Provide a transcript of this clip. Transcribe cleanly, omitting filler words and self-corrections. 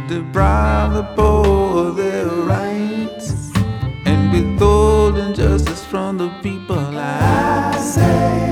deprive the poor of their rights, and withhold injustice from the people. I say